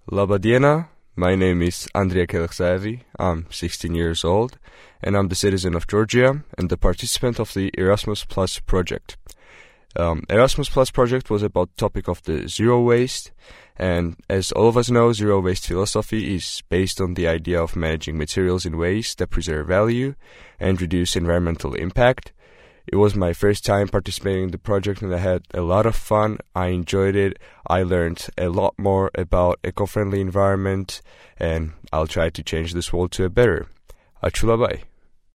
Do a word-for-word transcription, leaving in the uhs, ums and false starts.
Labadiena, my name is Andrea Keleksaevi, I'm sixteen years old, and I'm the citizen of Georgia and the participant of the Erasmus Plus project. Um, Erasmus Plus project was about the topic of the zero waste, and as all of us know, zero waste philosophy is based on the idea of managing materials in ways that preserve value and reduce environmental impact. It was my first time participating in the project and I had a lot of fun. I enjoyed it. I learned a lot more about eco-friendly environment and I'll try to change this world to a better. Achula bye.